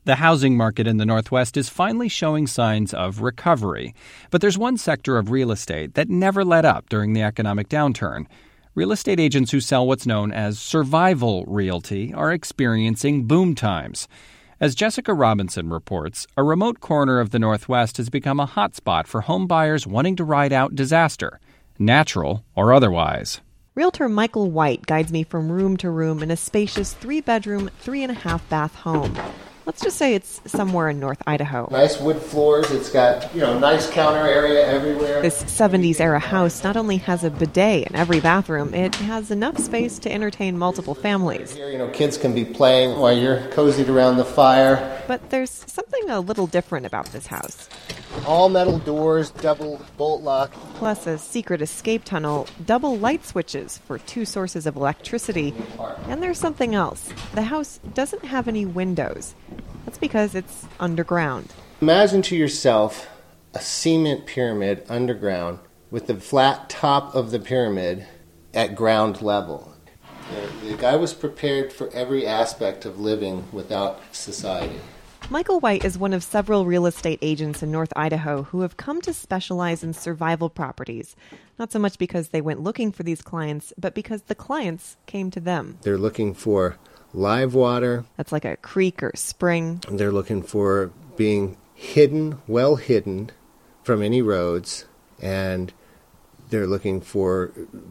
The housing market in the Northwest is finally showing signs of recovery. But there's one sector of real estate that never let up during the economic downturn. Real estate agents who sell what's known as survival realty are experiencing boom times. As Jessica Robinson reports, a remote corner of the Northwest has become a hotspot for home buyers wanting to ride out disaster, natural or otherwise. Realtor Michael White guides me from room to room in a spacious 3-bedroom, 3.5-bath home. Let's just say it's somewhere in North Idaho. Nice wood floors. It's got, nice counter area everywhere. This 70s-era house not only has a bidet in every bathroom, it has enough space to entertain multiple families. Here, kids can be playing while you're cozied around the fire. But there's something a little different about this house. All metal doors, double bolt lock. Plus a secret escape tunnel, double light switches for 2 sources of electricity. And there's something else. The house doesn't have any windows. That's because it's underground. Imagine to yourself a cement pyramid underground with the flat top of the pyramid at ground level. The guy was prepared for every aspect of living without society. Michael White is one of several real estate agents in North Idaho who have come to specialize in survival properties. Not so much because they went looking for these clients, but because the clients came to them. They're looking for live water. That's like a creek or spring. They're looking for being hidden, well hidden from any roads. And they're looking for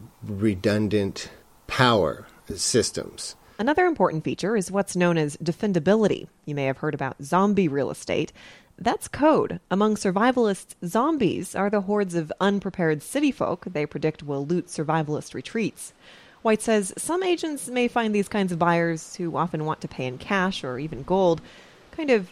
redundant power systems. Another important feature is what's known as defendability. You may have heard about zombie real estate. That's code. Among survivalists, zombies are the hordes of unprepared city folk they predict will loot survivalist retreats. White says some agents may find these kinds of buyers, who often want to pay in cash or even gold, kind of,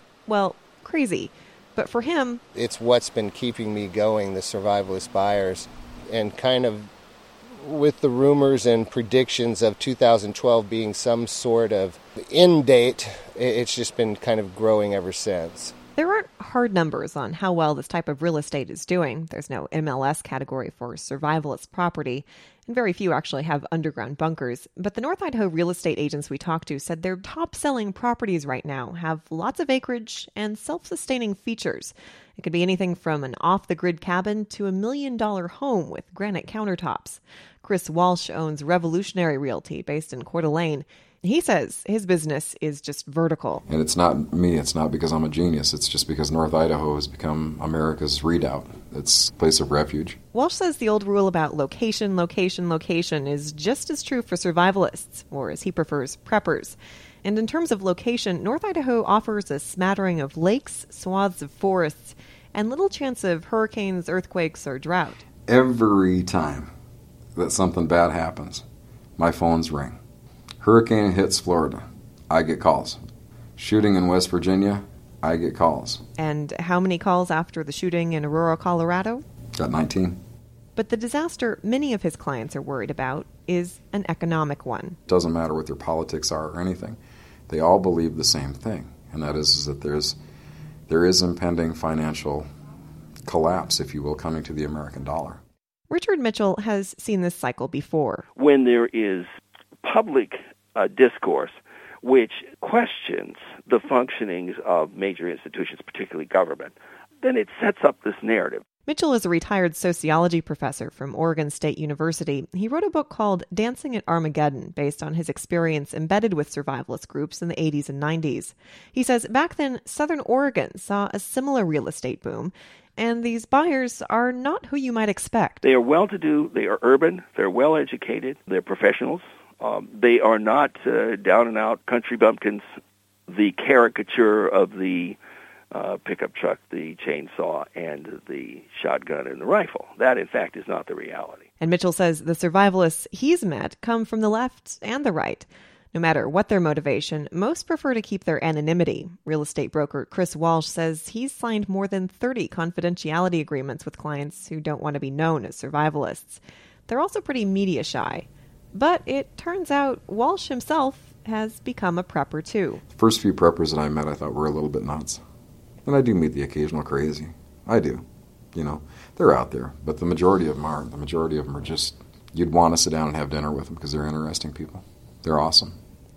crazy. But for him, it's what's been keeping me going, the survivalist buyers, and kind of with the rumors and predictions of 2012 being some sort of end date, it's just been kind of growing ever since. There aren't hard numbers on how well this type of real estate is doing. There's no MLS category for survivalist property, and very few actually have underground bunkers. But the North Idaho real estate agents we talked to said their top-selling properties right now have lots of acreage and self-sustaining features. It could be anything from an off-the-grid cabin to $1 million home with granite countertops. Chris Walsh owns Revolutionary Realty based in Coeur d'Alene. He says his business is just vertical. And it's not me. It's not because I'm a genius. It's just because North Idaho has become America's redoubt. It's a place of refuge. Walsh says the old rule about location, location, location is just as true for survivalists, or as he prefers, preppers. And in terms of location, North Idaho offers a smattering of lakes, swaths of forests, and little chance of hurricanes, earthquakes, or drought. Every time that something bad happens, my phones ring. Hurricane hits Florida, I get calls. Shooting in West Virginia, I get calls. And how many calls after the shooting in Aurora, Colorado? Got 19. But the disaster many of his clients are worried about is an economic one. Doesn't matter what their politics are or anything. They all believe the same thing, and that is that there is impending financial collapse, if you will, coming to the American dollar. Richard Mitchell has seen this cycle before. When there is public discourse which questions the functionings of major institutions, particularly government, then it sets up this narrative. Mitchell is a retired sociology professor from Oregon State University. He wrote a book called Dancing at Armageddon, based on his experience embedded with survivalist groups in the 80s and 90s. He says back then, Southern Oregon saw a similar real estate boom, and these buyers are not who you might expect. They are well-to-do, they are urban, they're well-educated, they're professionals. They are not down-and-out country bumpkins, the caricature of the pickup truck, the chainsaw, and the shotgun and the rifle. That, in fact, is not the reality. And Mitchell says the survivalists he's met come from the left and the right. No matter what their motivation, most prefer to keep their anonymity. Real estate broker Chris Walsh says he's signed more than 30 confidentiality agreements with clients who don't want to be known as survivalists. They're also pretty media shy. But it turns out Walsh himself has become a prepper too. The first few preppers that I met I thought were a little bit nuts. And I do meet the occasional crazy. I do. They're out there. But the majority of them aren't. The majority of them are just, you'd want to sit down and have dinner with them because they're interesting people. They're awesome.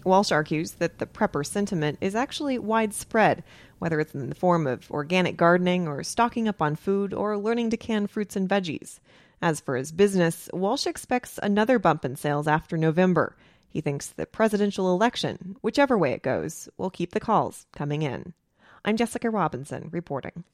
Walsh argues that the prepper sentiment is actually widespread, whether it's in the form of organic gardening or stocking up on food or learning to can fruits and veggies. As for his business, Walsh expects another bump in sales after November. He thinks the presidential election, whichever way it goes, will keep the calls coming in. I'm Jessica Robinson reporting.